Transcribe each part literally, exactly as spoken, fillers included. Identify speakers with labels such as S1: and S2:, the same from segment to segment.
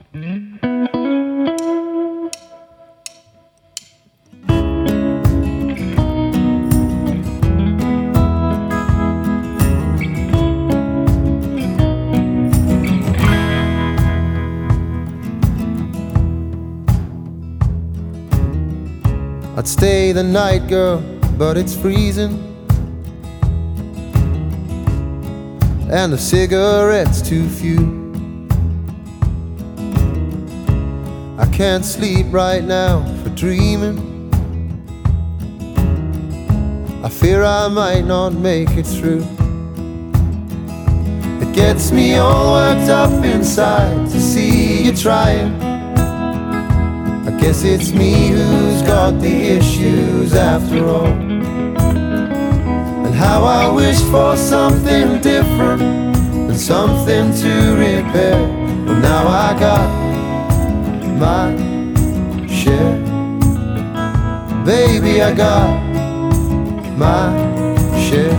S1: I'd stay the night, girl, but it's freezing, and the cigarettes too few. I can't sleep right now for dreaming. I fear I might not make it through. It gets me all worked up inside to see you trying. I guess it's me who's got the issues after all. And how I wished for something different and something to repair. But now I got my share. Baby, I got my share.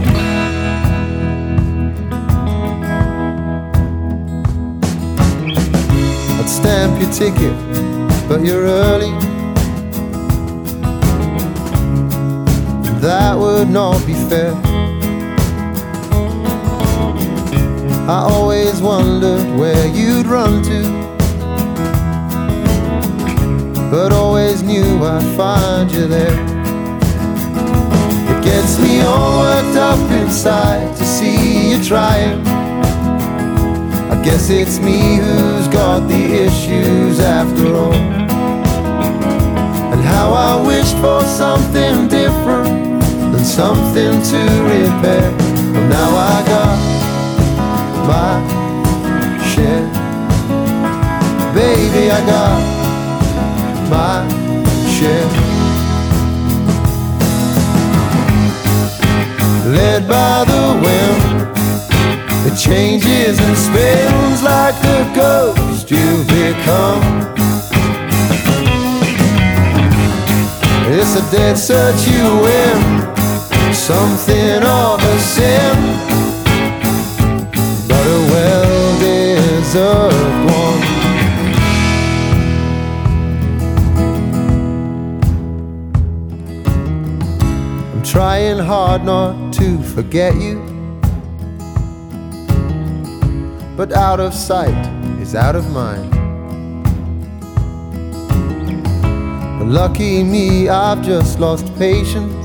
S1: I'd stamp your ticket, but you're early. That would not be fair. I always wondered where you'd run to, but always knew I'd find you there. It gets me all worked up inside to see you trying. I guess it's me who's got the issues after all. And how I wished for something different and something to repair. But now I got my share. Baby, I got my share. Led by the wind, it changes and spins like the ghost you've become. It's a dead search you win, something of a sin, but a well-deserved one. I'm trying hard not to forget you, but out of sight is out of mind. But lucky me, I've just lost patience.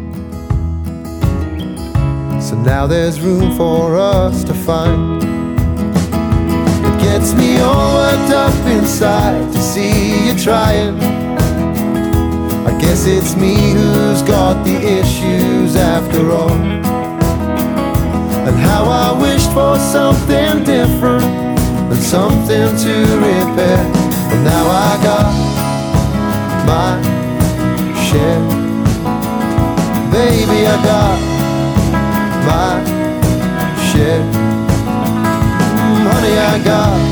S1: So now there's room for us to find. It gets me all worked up inside to see you trying. I guess it's me who's got the issues after all. And how I wished for something different and something to repair. But now I got my share. Baby, I got my share. Mm, honey, I got